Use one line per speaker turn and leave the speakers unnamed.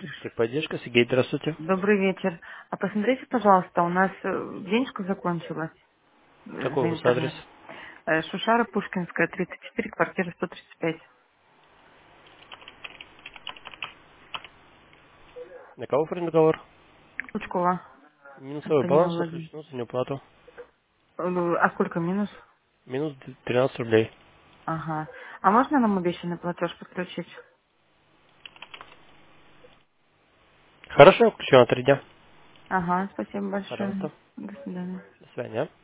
Техподдержка, Сергей, здравствуйте.
Добрый вечер. А посмотрите, пожалуйста, у нас денежка закончилась
Какой
за
у вас адрес?
интернет. Шушара Пушкинская, 34, квартира 135.
На кого оформлен договор?
Пучкова
Минусовой
Антонина
баланс
Владимировна.
включен за неуплату.
А сколько минус?
Минус 13 рублей.
Ага. А можно нам обещанный платеж подключить?
Хорошо, включу на 3 дня.
Ага, спасибо большое.
Пожалуйста.
До свидания.
До свидания.